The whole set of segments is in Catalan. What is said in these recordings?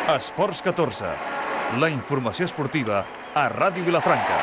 Esports 14, la informació esportiva a Ràdio Vilafranca.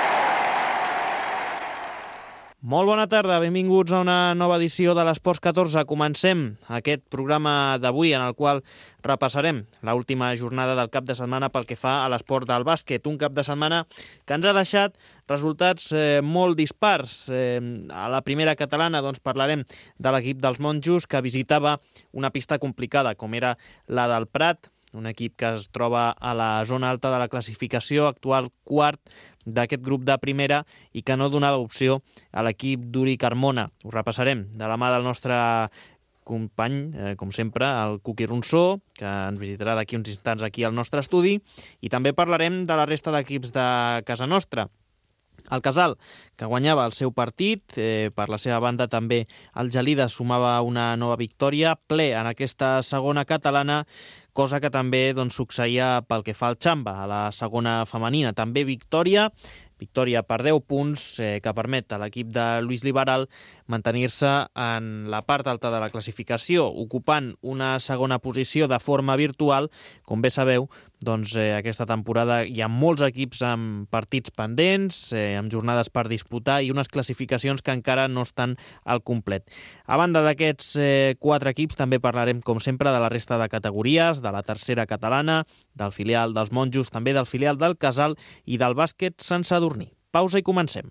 Molt bona tarda, benvinguts a una nova edició de l'Esports 14. Comencem aquest programa d'avui en el qual repassarem l'última jornada del cap de setmana pel que fa a l'esport del bàsquet. Un cap de setmana que ens ha deixat resultats molt dispars. A la primera catalana parlarem de l'equip dels Monjos que visitava una pista complicada com era la del Prat, un equip que es troba a la zona alta de la classificació, actual quart d'aquest grup de primera i que no donava opció a l'equip d'Uri Carmona. Ho repassarem de la mà del nostre company, com sempre, el Cuqui Ronsó, que ens visitarà d'aquí uns instants aquí al nostre estudi, i també parlarem de la resta d'equips de casa nostra. El Casal, que guanyava el seu partit, per la seva banda també el Gelida sumava una nova victòria, ple en aquesta segona catalana, cosa que també succeïa pel que fa al Xamba, a la segona femenina. També victòria per 10 punts que permet a l'equip de Lluís Liberal mantenir-se en la part alta de la classificació, ocupant una segona posició de forma virtual. Com bé sabeu, aquesta temporada hi ha molts equips amb partits pendents, amb jornades per disputar i unes classificacions que encara no estan al complet. A banda d'aquests 4 equips també parlarem, com sempre, de la resta de categories, de la tercera catalana, del filial dels Monjos, també del filial del Casal i del bàsquet Sant Sadurní. Pausa i comencem.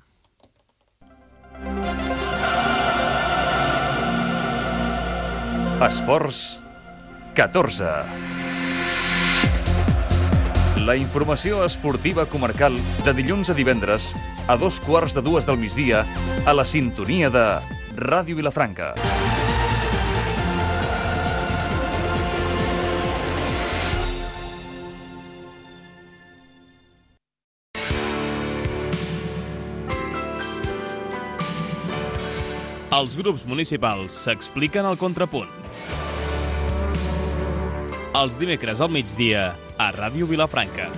Esports 14. La informació esportiva comarcal de dilluns a divendres a 2:15 del migdia a la sintonia de Ràdio Vilafranca. Els grups municipals s'expliquen al Contrapunt. Els dimecres al migdia a Ràdio Vilafranca.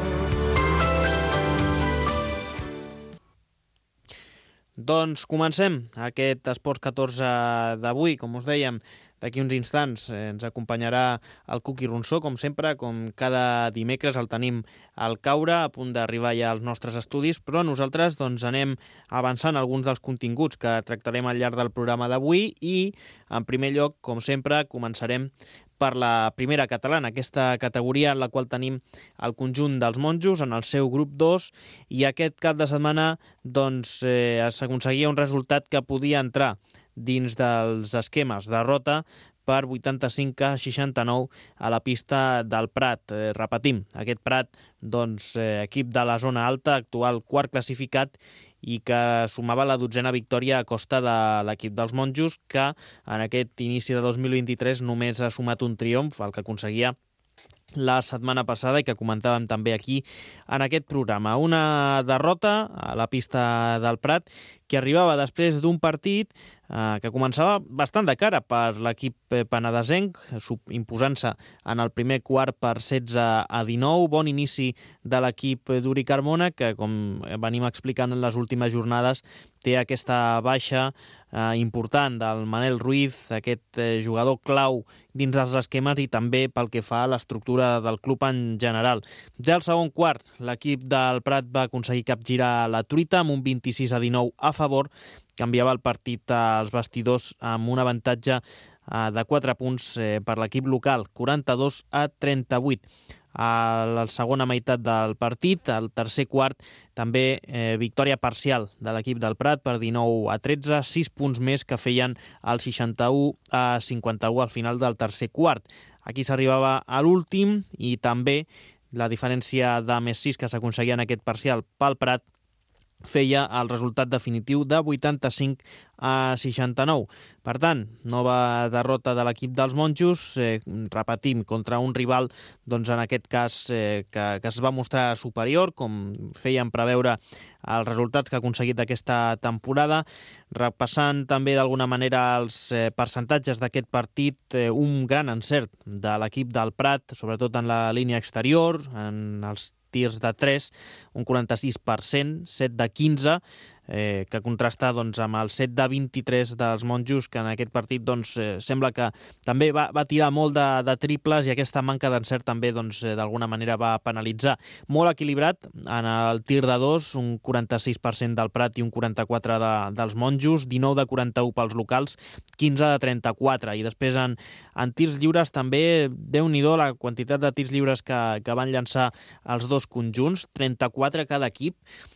Doncs comencem aquest Esports 14 d'avui. Com us dèiem, d'aquí uns instants ens acompanyarà el Cuqui Ronsó, com sempre, com cada dimecres el tenim al caure, a punt d'arribar ja als nostres estudis, però nosaltres anem avançant alguns dels continguts que tractarem al llarg del programa d'avui i, en primer lloc, com sempre, començarem per la primera catalana, aquesta categoria en la qual tenim el conjunt dels Monjos en el seu grup 2, i aquest cap de setmana s'aconseguia un resultat que podia entrar dins dels esquemes. Derrota per 85-69 a la pista del Prat. Repetim, aquest Prat, equip de la zona alta, actual quart classificat, i que sumava la 12a victòria a costa de l'equip dels Monjos, que en aquest inici de 2023 només ha sumat un triomf, el que aconseguia la setmana passada i que comentàvem també aquí en aquest programa. Una derrota a la pista del Prat que arribava després d'un partit que començava bastant de cara per l'equip penedesenc, imposant-se en el primer quart per 16-19. Bon inici de l'equip d'Uri Carmona, que, com venim explicant en les últimes jornades, té aquesta baixa important del Manel Ruiz, aquest jugador clau dins dels esquemes i també pel que fa a l'estructura del club en general. Ja al segon quart, l'equip del Prat va aconseguir capgirar la truita amb un 26-19 a favor, canviava el partit als vestidors amb un avantatge de 4 punts per l'equip local, 42-38. A la segona meitat del partit, al tercer quart, també victòria parcial de l'equip del Prat per 19-13, 6 punts més que feien el 61-51 al final del tercer quart. Aquí s'arribava a l'últim i també la diferència de més 6 que s'aconseguia en aquest parcial pel Prat feia el resultat definitiu de 85-69. Per tant, nova derrota de l'equip dels Monjos, repetim, contra un rival, en aquest cas, que es va mostrar superior, com feien preveure els resultats que ha aconseguit aquesta temporada. Repassant també d'alguna manera els percentatges d'aquest partit, un gran encert de l'equip del Prat, sobretot en la línia exterior, en els tirs de 3, un 46%, 7 de 15, que contrasta amb el 7 de 23 dels monjos, que en aquest partit sembla que també va tirar molt de triples, i aquesta manca d'encert també d'alguna manera va penalitzar. Molt equilibrat en el tir de dos, un 46% del Prat i un 44% dels monjos, 19 de 41 pels locals, 15 de 34. I després en tirs lliures també, Déu-n'hi-do la quantitat de tirs lliures que van llançar els dos conjunts, 34 cada equip,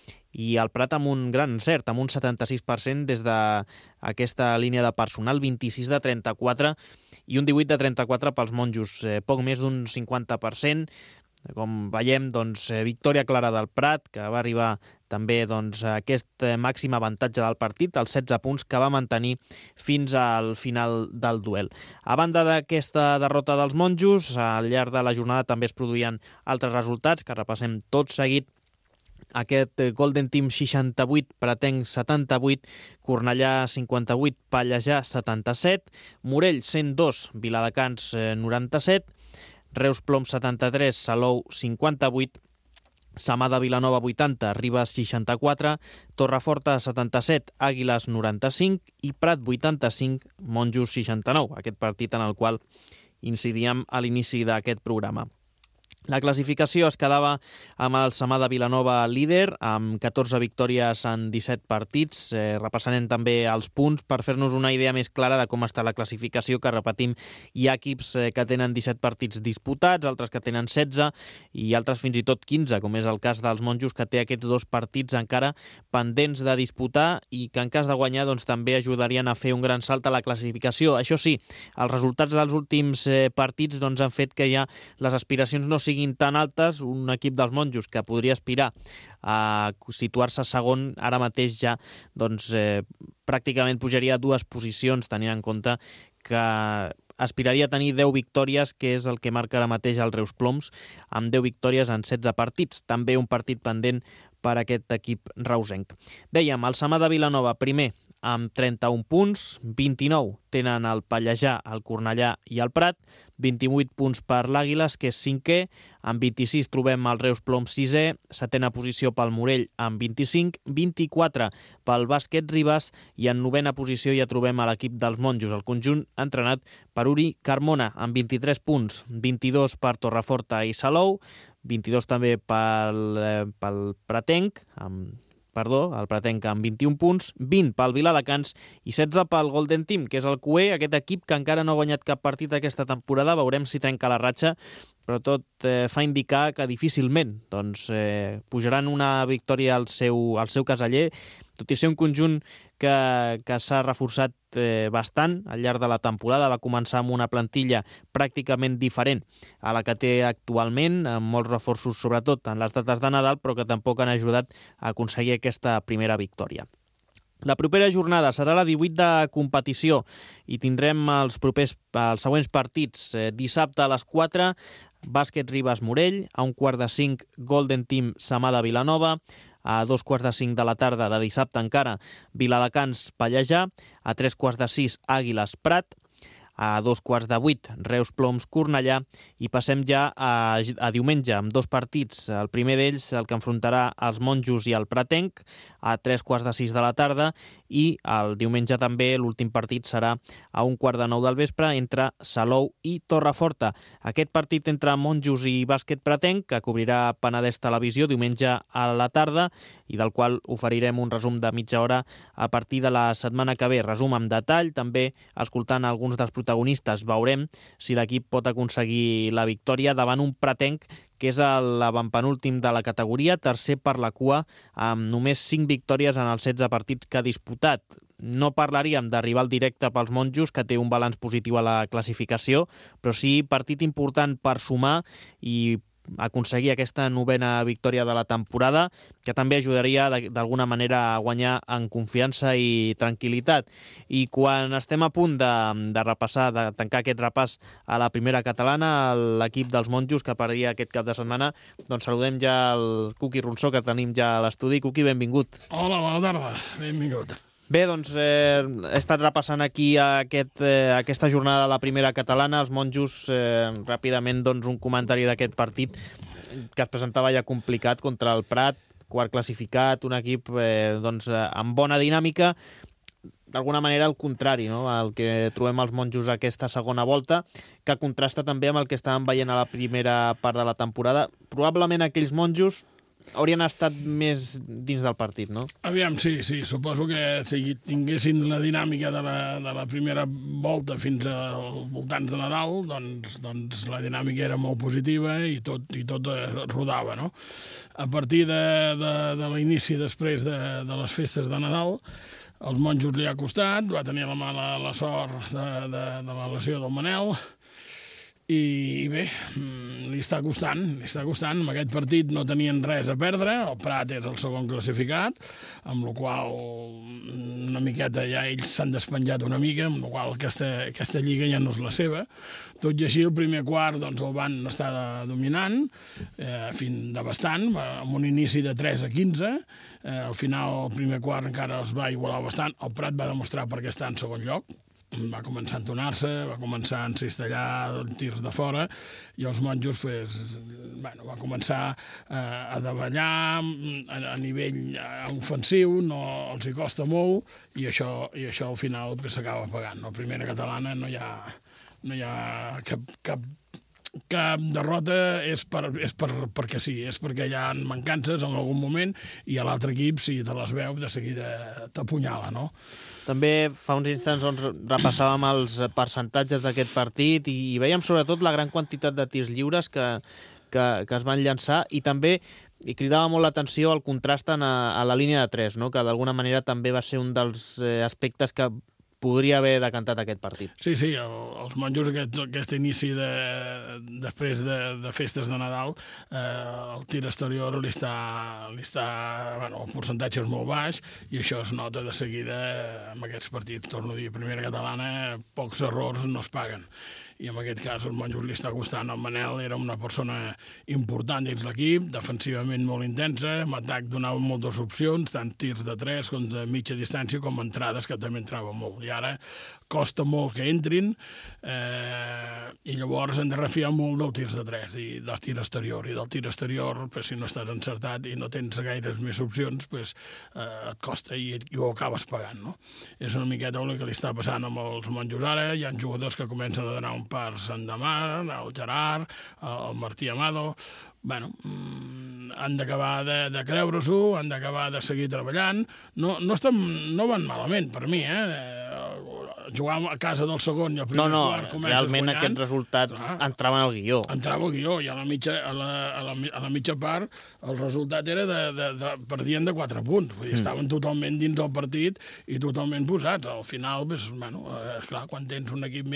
i el Prat amb un gran encert, amb un 76% des d'aquesta línia de personal, 26 de 34 i un 18 de 34 pels monjos, poc més d'un 50%. Com veiem, victòria clara del Prat, que va arribar també a aquest màxim avantatge del partit, els 16 punts que va mantenir fins al final del duel. A banda d'aquesta derrota dels monjos, al llarg de la jornada també es produïen altres resultats, que repassem tot seguit. Aquest Golden Team 68, Pratenc 78, Cornellà 58, Pallejà 77, Morell 102, Viladecans 97, Reus Plom 73, Salou 58, Samà de Vilanova 80, Ribes 64, Torreforta 77, Àguiles 95 i Prat 85, Monjos 69, aquest partit en el qual incidíem a l'inici d'aquest programa. La classificació es quedava amb el Samà de Vilanova líder, amb 14 victòries en 17 partits. Repassarem també els punts per fer-nos una idea més clara de com està la classificació, que repetim, hi ha equips que tenen 17 partits disputats, altres que tenen 16 i altres fins i tot 15, com és el cas dels monjos, que té aquests dos partits encara pendents de disputar i que en cas de guanyar també ajudarien a fer un gran salt a la classificació. Això sí, els resultats dels últims partits han fet que ja les aspiracions no siguin tan altes. Un equip dels monjos que podria aspirar a situar-se segon, ara mateix ja pràcticament pujaria a 2 posicions, tenint en compte que aspiraria a tenir 10 victòries, que és el que marca ara mateix el Reus Ploms, amb 10 victòries en 16 partits. També un partit pendent per aquest equip reusenc. Dèiem, el Samà de Vilanova primer, amb 31 punts, 29 tenen el Pallejà, el Cornellà i el Prat, 28 punts per l'Àguiles, que és cinquè, amb 26 trobem el Reus Plom sisè, setena posició pel Morell amb 25, 24 pel Bàsquet Ribes i en novena posició ja trobem a l'equip dels monjos, el conjunt entrenat per Uri Carmona, amb 23 punts, 22 per Torreforta i Salou, 22 també pel Pratenc, el Pratenc amb 21 punts, 20 pel Viladecans i 16 pel Golden Team, que és el QE, aquest equip que encara no ha guanyat cap partit aquesta temporada. Veurem si trenca la ratxa, però tot fa indicar que difícilment pujaran una victòria al seu caseller, tot i ser un conjunt que s'ha reforçat bastant al llarg de la temporada. Va començar amb una plantilla pràcticament diferent a la que té actualment, amb molts reforços sobretot en les dates de Nadal, però que tampoc han ajudat a aconseguir aquesta primera victòria. La propera jornada serà la 18 de competició i tindrem els següents partits. Dissabte a les 4, Bàsquet Ribes Morell, a 4:45 Golden Team Samà de Vilanova, a 2:45 de la tarda de dissabte encara Viladecans Pallejà, a 3:15 Àguiles Prat, a 7:15 Reus Ploms Cornellà i passem ja a diumenge amb 2 partits. El primer d'ells, el que enfrontarà els monjos i el Pratenc, a 3:15 de la tarda, i el diumenge també l'últim partit serà a 8:45 del vespre entre Salou i Torreforta. Aquest partit entre monjos i bàsquet Pratenc, que cobrirà Penedès Televisió diumenge a la tarda i del qual oferirem un resum de mitja hora a partir de la setmana que ve. Resum amb detall, també escoltant alguns dels protagonistes. Veurem si l'equip pot aconseguir la victòria davant un Pratenc que és l'avantpenúltim de la categoria, tercer per la cua, amb només 5 victòries en els 16 partits que ha disputat. No parlaríem de rival directe pels monjos, que té un balanç positiu a la classificació, però sí partit important per sumar i aconseguir aquesta novena victòria de la temporada, que també ajudaria d'alguna manera a guanyar en confiança i tranquil·litat. I quan estem a punt de repassar, de tancar aquest repàs a la primera catalana, l'equip dels monjos que perdia aquest cap de setmana, doncs saludem ja el Cuqui Ronsó, que tenim ja a l'estudi. Cuqui, benvingut. Hola, bona tarda, benvingut. Bé, doncs he estat repassant aquí aquesta jornada de la primera catalana. Els monjos, ràpidament, doncs, un comentari d'aquest partit que es presentava ja complicat contra el Prat, quart classificat, un equip doncs, amb bona dinàmica, d'alguna manera el contrari, no? El que trobem als monjos aquesta segona volta, que contrasta també amb el que estàvem veient a la primera part de la temporada. Probablement aquells monjos haurien estat més dins del partit, no? Aviam, sí, suposo que si tinguessin la dinàmica de la primera volta fins als voltants de Nadal, doncs la dinàmica era molt positiva i tot rodava, no? A partir de l'inici després de les festes de Nadal, els monjos li ha costat, va tenir la sort de la lesió del Manel, i bé, li està costant. En aquest partit no tenien res a perdre, el Prat és el segon classificat, amb la qual una miqueta ja ells s'han despenjat una mica, amb la qual aquesta lliga ja no és la seva. Tot i així, el primer quart doncs, el van estar dominant, fins de bastant, amb un inici de 3-15. Al final, el primer quart encara es va igualar bastant. El Prat va demostrar per què està en segon lloc. Va començar a entonar-se, va començar a encistellar tirs de fora, i els monjos va començar a davallar a nivell ofensiu, no els hi costa molt, i això al final s'acaba pagant. A la primera catalana no hi ha cap derrota perquè sí, és perquè hi ha mancances en algun moment, i a l'altre equip, si te les veus, de seguida t'apunyala, no? També fa uns instants repassàvem els percentatges d'aquest partit i veiem sobretot la gran quantitat de tirs lliures que es van llançar, i també cridava molt l'atenció el contrast a la línia de 3, no? Que d'alguna manera també va ser un dels aspectes que podria haver decantat aquest partit. Sí, els monjos, aquest inici després de festes de Nadal, el tir exterior li està el percentatge és molt baix, i això es nota de seguida en aquests partits. Torno a dir, primera catalana, pocs errors no es paguen. I en aquest cas els monjos li està costant. El Manel era una persona important dins l'equip, defensivament molt intensa, amb atac donava moltes opcions, tant tirs de 3 com de mitja distància, com entrades, que també entrava molt. I ara costa molt que entrin, i llavors hem de refiar molt dels tirs de 3 i del tir exterior. I del tir exterior, si no estàs encertat i no tens gaires més opcions, et costa i ho acabes pagant, no? És una miqueta el que li està passant amb els monjos ara. Hi ha jugadors que comencen a donar un pas endavant, el Gerard, el Martí Amado. Han d'acabar de creure-s'ho, han d'acabar de seguir treballant. No van malament, per mi, jugar a casa del segon i el primer quart comences realment guanyant. Aquest resultat entrava en el guió. Entrava al guió, i a la mitja part el resultat era perdien de 4 punts. Vull dir, estaven totalment dins del partit i totalment posats. Al final, clar, quan tens un equip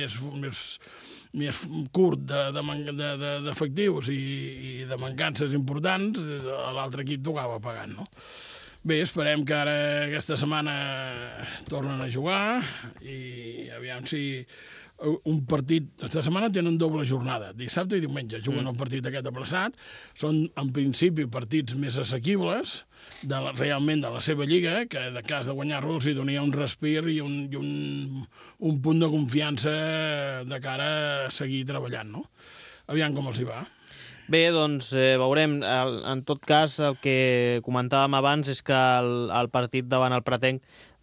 més curt d'efectius i de mancances importants, l'altre equip tocava pagant, no? Bé, esperem que ara aquesta setmana tornen a jugar, i aviam si un partit... Aquesta setmana tenen doble jornada, dissabte i diumenge. Juguen el partit aquest aplaçat. Són, en principi, partits més assequibles realment de la seva lliga, que de cas de guanyar-lo els hi donia un respir i un punt de confiança de cara a seguir treballant, no? Aviam com els hi va. Bé, doncs veurem. En tot cas, el que comentàvem abans és que el partit davant el Pratenc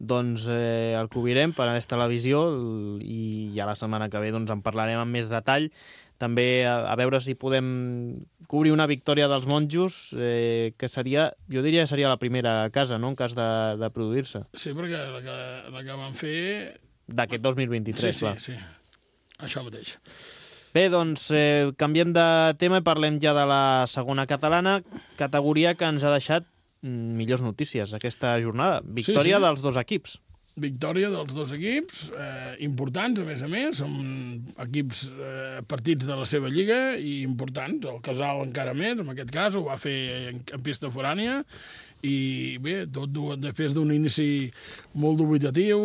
el cobrirem per a aquesta televisió, i ja la setmana que ve en parlarem amb més detall. També a veure si podem cobrir una victòria dels monjos, que seria, jo diria que seria la primera a casa, no?, en cas de produir-se. Sí, perquè la que van fer... D'aquest 2023, clar. Sí, això mateix. Bé, doncs canviem de tema i parlem ja de la segona catalana, categoria que ens ha deixat millors notícies aquesta jornada. Victòria dels dos equips. Victòria dels dos equips, importants, a més. Són equips, partits de la seva lliga i importants. El Casal encara més, en aquest cas, ho va fer en pista forània. I bé, tot després d'un inici molt dubitatiu,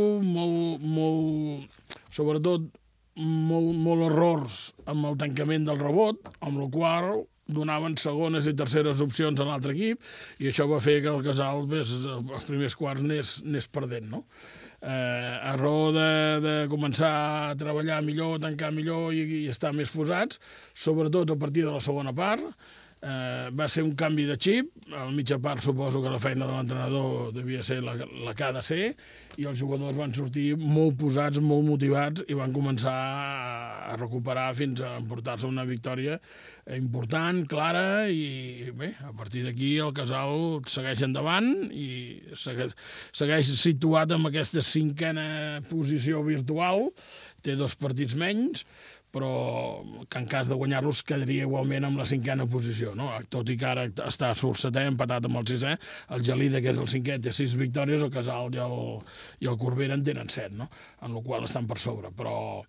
sobretot molt errors amb el tancament del rebot, amb el qual donaven segones i terceres opcions a l'altre equip, i això va fer que el Casal els primers quarts anés perdent, no? A raó de començar a treballar millor, tancar millor i estar més posats, sobretot a partir de la segona part, Va ser un canvi de xip, a la mitja part suposo que la feina de l'entrenador devia ser la que ha de ser, i els jugadors van sortir molt posats, molt motivats, i van començar a recuperar fins a emportar-se una victòria important, clara, i bé, a partir d'aquí el Casal segueix endavant i segueix situat en aquesta 5a posició virtual, té 2 partits menys, però que en cas de guanyar-los quedaria igualment amb la 5a posició, no? Tot i que ara surt 7è, empatat amb el 6è, el Gelida, que és el 5è, té 6 victòries, el Casal i el Corbera en tenen 7, no? En la qual estan per sobre, però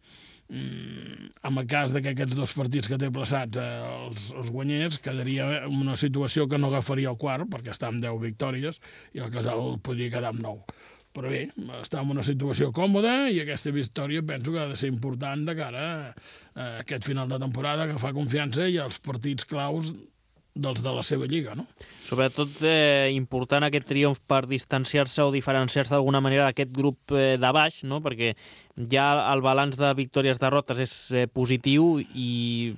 en el cas que aquests 2 partits que té plaçats els guanyers, quedaria en una situació que no agafaria el quart, perquè està amb 10 victòries, i el Casal podria quedar amb 9. Però bé, està en una situació còmoda i aquesta victòria penso que ha de ser important de cara a aquest final de temporada, que fa confiança i als partits claus dels de la seva lliga, no? Sobretot important aquest triomf per distanciar-se o diferenciar-se d'alguna manera d'aquest grup de baix, no? Perquè ja el balanç de victòries-derrotes és positiu i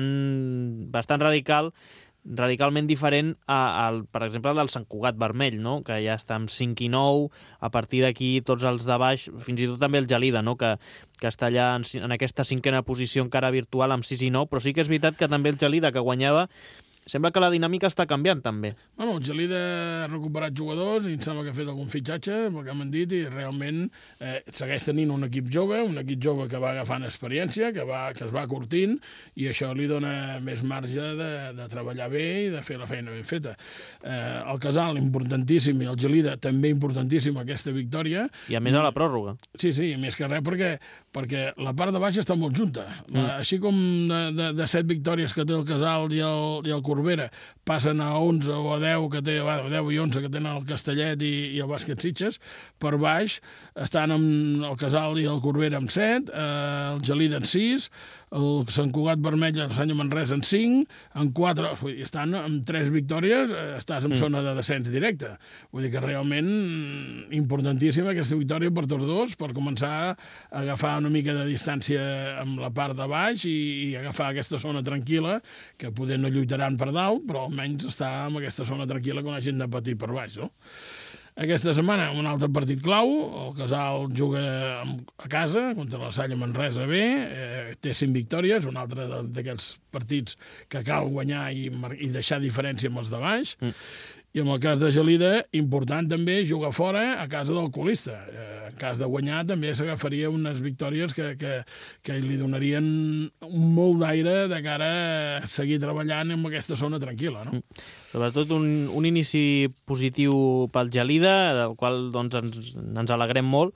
bastant radicalment diferent per exemple, del Sant Cugat Vermell, no? Que ja està amb 5 i 9, a partir d'aquí tots els de baix, fins i tot també el Gelida, no? Que està allà en aquesta 5a posició encara virtual amb 6 i 9, però sí que és veritat que també el Gelida, que guanyava, sembla que la dinàmica està canviant, també. Bueno, el Gelida ha recuperat jugadors i em sembla que ha fet algun fitxatge, pel que m'han dit, i realment segueix tenint un equip jove que va agafant experiència, que es va curtint, i això li dona més marge de treballar bé i de fer la feina ben feta. El Casal, importantíssim, i el Gelida, també importantíssim, aquesta victòria. I a més a la pròrroga. Sí, més que res, perquè la part de baix està molt junta. Així com de 7 victòries que té el Casal i el Corbera passen a 11 o a 10 que té, 10 i 11 que tenen el Castellet i el Bàsquet Sitges, per baix estan amb el Casal i el Corbera amb 7, el Gelida en 6, el Sant Cugat Vermell i el Sanya Manresa en 5, en 4, estan amb 3 victòries, estàs en zona de descens directe. Vull dir que realment importantíssima aquesta victòria per tots dos, per començar a agafar una mica de distància amb la part de baix i agafar aquesta zona tranquil·la, que poder no lluitaran per dalt, però almenys està en aquesta zona tranquil·la quan hagin de patir per baix, no? Aquesta setmana, un altre partit clau, el Casal juga a casa contra la Salla Manresa B, té 5 victòries, un altre d'aquests partits que cal guanyar i deixar diferència amb els de baix. I en el cas de Gelida, important també jugar fora a casa del colista. En cas de guanyar també s'agafaria unes victòries que li donarien molt d'aire de cara a seguir treballant en aquesta zona tranquil·la, no? Sobretot un inici positiu pel Gelida, del qual doncs, ens alegrem molt,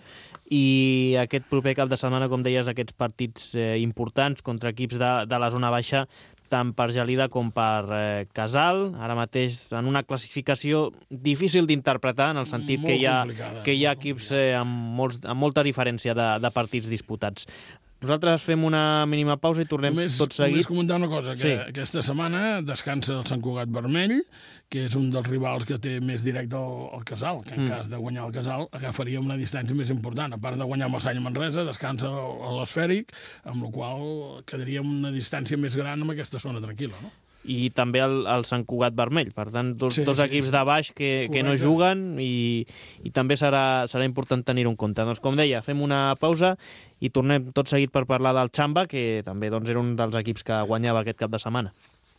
i aquest proper cap de setmana, com deies, aquests partits importants contra equips de la zona baixa, tant per Gelida com per Casal, ara mateix en una classificació difícil d'interpretar, en el sentit que hi ha equips amb molta diferència de partits disputats. Nosaltres fem una mínima pausa i tornem tot seguit. Només comentar una cosa, que aquesta setmana descansa el Sant Cugat Vermell, que és un dels rivals que té més directe al Casal, que en cas de guanyar el Casal agafaria una distància més important. A part de guanyar amb el Sanya Manresa, descansa l'Esfèric, amb la qual quedaria una distància més gran en aquesta zona tranquil·la, no? I també el Sant Cugat Vermell. Per tant, dos equips de baix que no juguen i també serà important tenir-ho en compte. Doncs, com deia, fem una pausa i tornem tot seguit per parlar del Xamba, que també era un dels equips que guanyava aquest cap de setmana.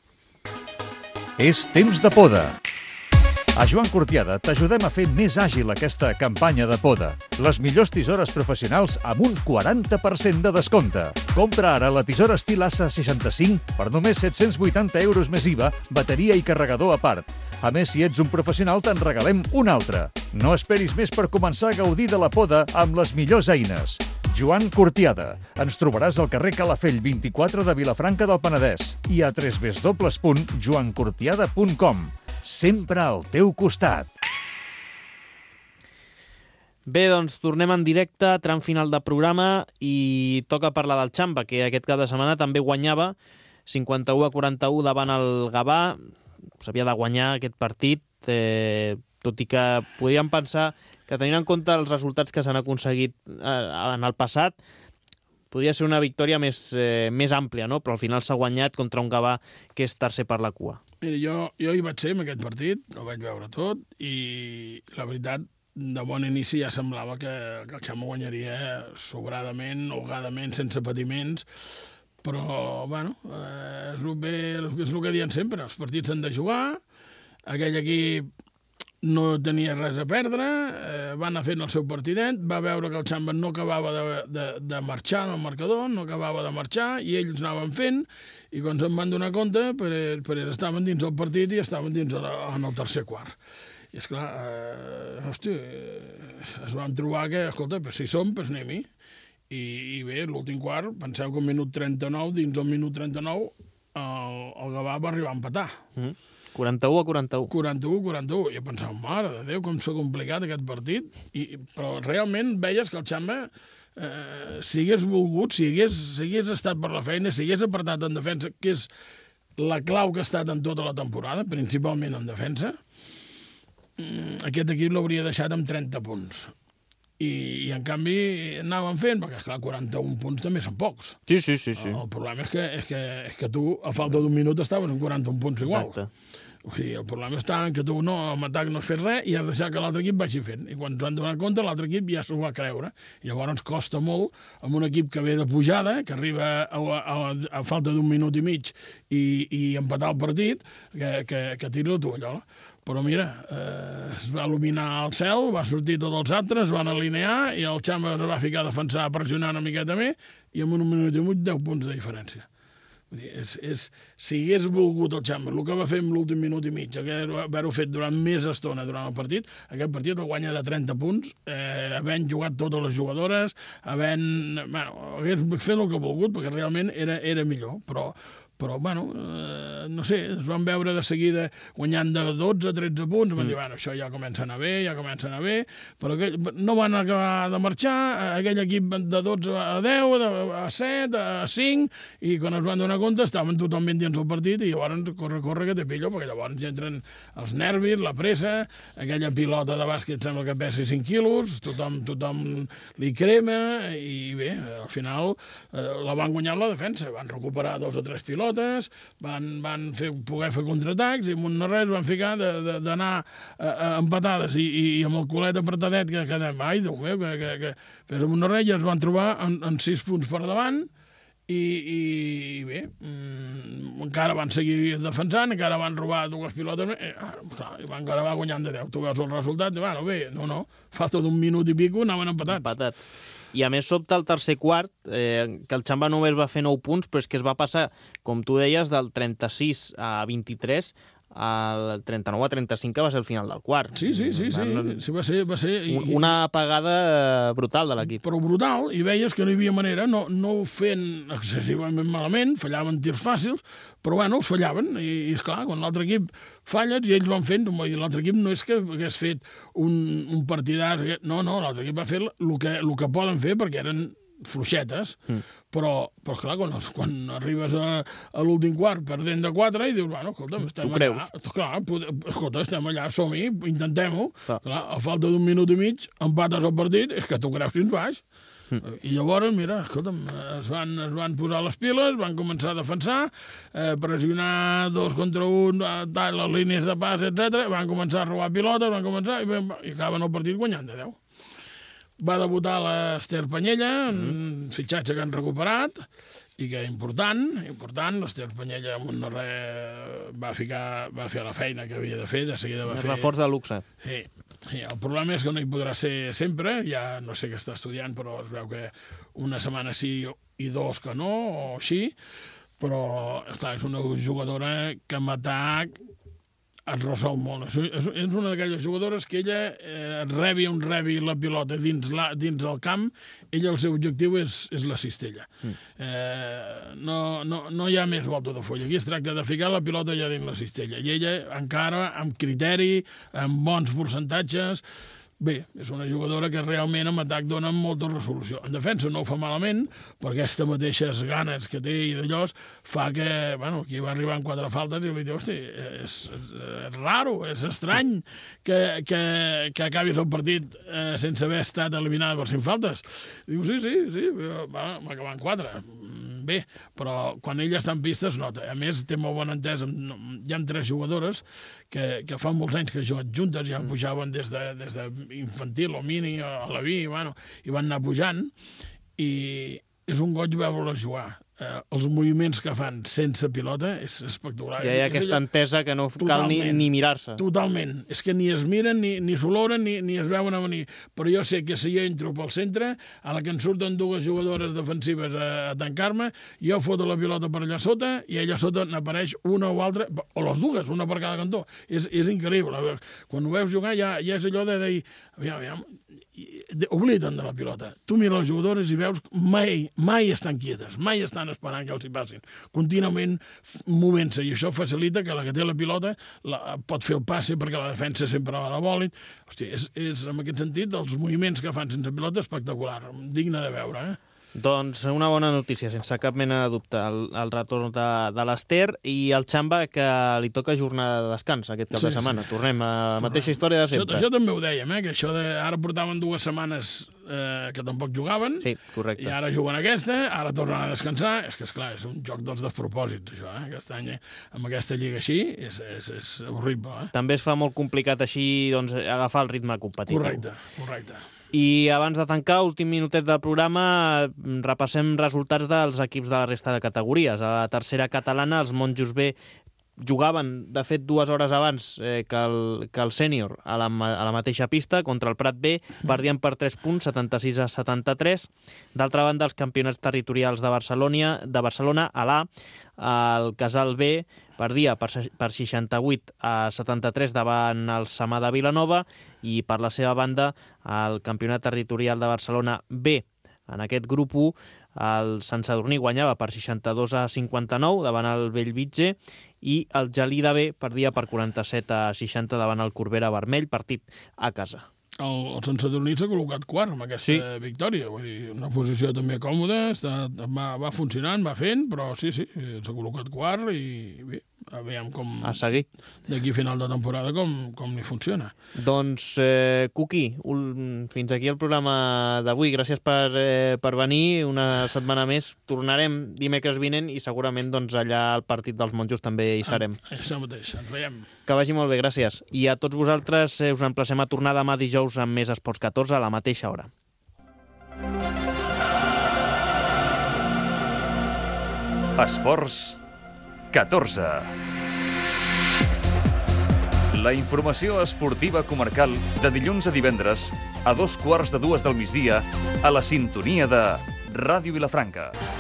És temps de poda. A Joan Cortiada t'ajudem a fer més àgil aquesta campanya de poda. Les millors tisores professionals amb un 40% de descompte. Compra ara la tisora estil Assa 65 per només 780 euros més IVA, bateria i carregador a part. A més, si ets un professional, te'n regalem un altre. No esperis més per començar a gaudir de la poda amb les millors eines. Joan Cortiada. Ens trobaràs al carrer Calafell 24 de Vilafranca del Penedès i a www.joancortiada.com. Sempre al teu costat. Bé, doncs tornem en directe, tram final de programa, i toca parlar del Xamba, que aquest cap de setmana també guanyava 51-41 davant el Gavà. S'havia de guanyar aquest partit, tot i que podríem pensar que, tenint en compte els resultats que s'han aconseguit en el passat, podria ser una victòria més àmplia, no? Però al final s'ha guanyat contra un Gavà que és tercer per la cua. Mira, jo hi vaig ser en aquest partit, el vaig veure tot, i la veritat, de bon inici ja semblava que el Xama guanyaria sobradament, holgadament, sense patiments, però, bueno, és el que diuen sempre, els partits s'han de jugar, aquell equip no tenia res a perdre, va anar fent el seu partidet, va veure que el Xamba no acabava de marxar en el marcador, no acabava de marxar, i ells anaven fent, i quan se'n van donar compte, ells estaven dins el partit i estaven dins en el tercer quart. I esclar, es van trobar que, escolta, si som, anem-hi. I bé, l'últim quart, penseu que al minut 39, dins del minut 39, el Gavà va arribar a empatar. 41-41. 41-41. Jo pensava, mare de Déu, com s'ha complicat aquest partit. Però realment veies que el Xamba, si hagués volgut, si hagués estat per la feina, si hagués apartat en defensa, que és la clau que ha estat en tota la temporada, principalment en defensa, aquest equip l'hauria deixat amb 30 punts. I en canvi anaven fent, perquè esclar, 41 punts també són pocs. Sí. El problema és que tu, a falta d'un minut, estaves amb 41 punts igual. Exacte. O sigui, el problema està en que tu amb atac no has fet res i has deixat que l'altre equip vagi fent. I quan t'han donat compte, l'altre equip ja s'ho va creure. I llavors costa molt amb un equip que ve de pujada, que arriba a falta d'un minut i mig i empatar el partit, que tiri la tovallola. Però mira, es va il·luminar el cel, va sortir tots els altres, van alinear i el Xamba es va ficar a defensar, a pressionar una miqueta més i en un minut i mig 10 punts de diferència. Vull dir, si hagués volgut el Xamba, el que va fer en l'últim minut i mig, haver-ho fet durant més estona durant el partit, aquest partit el guanya de 30 punts, havent jugat totes les jugadores, hagués fet el que ha volgut, perquè realment era millor, però bueno, no sé, es van veure de seguida guanyant de 12 a 13 punts, van dir, bueno, això ja comença a anar bé, però no van acabar de marxar, aquell equip de 12 a 10, a 7, a 5, i quan es van donar compte estaven totalment dins del partit i llavors corre que te pillo, perquè llavors ja entren els nervis, la pressa, aquella pilota de bàsquet sembla que pesa 5 quilos, tothom li crema, i bé, al final la van guanyar la defensa, van recuperar 2 o 3 pilotes, van poder fer contraatacs i amb un no res van ficar d'anar empatades i amb el culet apretadet que quedem, ai, Déu meu, però amb un no res ja es van trobar en 6 punts per davant i bé, encara van seguir defensant, encara van robar 2 pilotes i van acabar guanyant de 10. Tu veus el resultat i bueno, bé, no, falta d'un minut i pico anaven empatats. I a més sobta el tercer quart, que el Xamba només va fer 9 punts, però és que es va passar, com tu deies, del 36 a 23 al 39 a 35, que va ser el final del quart. Sí, va ser... Una apagada brutal de l'equip. Però brutal, i veies que no hi havia manera, no ho feien excessivament malament, fallaven tirs fàcils, però bueno, els fallaven, i esclar, quan l'altre equip falles i ells van fent, l'altre equip no és que hagués fet un partidàs, no, l'altre equip va fer el que poden fer perquè eren fluixetes, però clar, quan arribes a l'últim quart perdent de 4 i dius, bueno, escolta, estem allà. Clar, escolta, estem allà, som-hi, intentem-ho. Clar, a falta d'un minut i mig, empates el partit, és que tu creus fins baix. I llavors, mira, escolta'm, es van posar les piles, van començar a defensar, pressionar 2 contra 1, les línies de pas, etc. Van començar a robar pilotes, i acaben el partit guanyant de 10. Va debutar l'Ester Panyella, un fitxatge que han recuperat, i que important, l'Ester Panyella amb un no res va fer la feina que havia de fer, de seguida va fer... Reforç de luxe. Sí, el problema és que no hi podrà ser sempre, ja no sé què està estudiant, però es veu que una setmana sí i 2 que no, o així, però, esclar, és una jugadora que amb atac es resol molt. És una d'aquelles jugadores que ella rebi la pilota dins el camp, ella el seu objectiu és la cistella. No hi ha més volta de folla. Aquí es tracta de ficar la pilota ja dins la cistella. I ella encara amb criteri, amb bons percentatges. Bé, és una jugadora que realment en atac dona molta resolució. En defensa no ho fa malament, per aquestes mateixes ganes que té i d'allò fa que, bueno, aquí va arribar amb 4 faltes i li diu, hosti, és raro, és estrany que acabis el partit sense haver estat eliminada per 5 faltes. Diu, sí, va acabar amb 4. bé, però quan ell està en pista es nota. A més, té molt bon entès. Hi ha 3 jugadores que fa molts anys que juguen juntes, ja pujaven des d'infantil o mini a la vi, i van anar pujant, i és un goig veure-les jugar. Els moviments que fan sense pilota és espectacular. Ja hi ha aquesta entesa que no cal ni mirar-se. Totalment. És que ni es miren, ni s'oloren, ni es veuen a venir. Però jo sé que si jo entro pel centre, a la que en surten 2 jugadores defensives a tancar-me, jo foto la pilota per allà sota i allà sota n'apareix una o altra, o les 2, una per cada cantó. És increïble. Quan ho veus jugar ja és allò de dir, aviam, obliden de la pilota. Tu mires els jugadors i veus mai estan quietes, mai estan esperant que els hi passin. Contínuament movent-se, i això facilita que la que té la pilota pot fer el passe perquè la defensa sempre va a la bòlit. Hòstia, és en aquest sentit, els moviments que fan sense pilota espectacular, digne de veure, Doncs una bona notícia, sense cap mena de dubte, el retorn de l'Ester i el Xamba, que li toca jornada de descans aquest cap de setmana. Tornem a la mateixa història de sempre. Això també ho dèiem, que això ara portaven 2 setmanes que tampoc jugaven, sí, correcte. I ara juguen aquesta, ara tornen a descansar. És que, esclar, és un joc dels despropòsits, això, aquest any, amb aquesta lliga així, és horrible. També es fa molt complicat així agafar el ritme competitiu. Correcte. I abans de tancar, últim minutet del programa, repassem resultats dels equips de la resta de categories. A la tercera catalana, els Monjos B jugaven, de fet, 2 hores abans que el sènior a la mateixa pista contra el Prat B, perdien per 3 punts, 76-73. D'altra banda, els campionats territorials de Barcelona, a l'A, el Casal B perdia per 68-73 davant el Samà de Vilanova, i per la seva banda, el campionat territorial de Barcelona B, en aquest grup 1, el Sant Sadurní guanyava per 62-59 davant el Bellvitge, i el Gelida B perdia per 47-60 davant el Corbera Vermell, partit a casa. El Sant Sadurní s'ha col·locat quart amb aquesta victòria. Vull dir, una posició també còmoda, va funcionant, va fent, però sí, s'ha col·locat quart i bé, aviam com... A seguir. D'aquí a final de temporada com li funciona. Doncs, Cuqui, fins aquí el programa d'avui. Gràcies per venir una setmana més. Tornarem dimecres vinent i segurament allà al partit dels Monjos també hi serem. Això mateix, ens veiem. Que vagi molt bé, gràcies. I a tots vosaltres us emplacem a tornar demà dijous amb més Esports 14 a la mateixa hora. Esports 14. La informació esportiva comarcal de dilluns a divendres a 2:15 del migdia a la sintonia de Ràdio Vilafranca.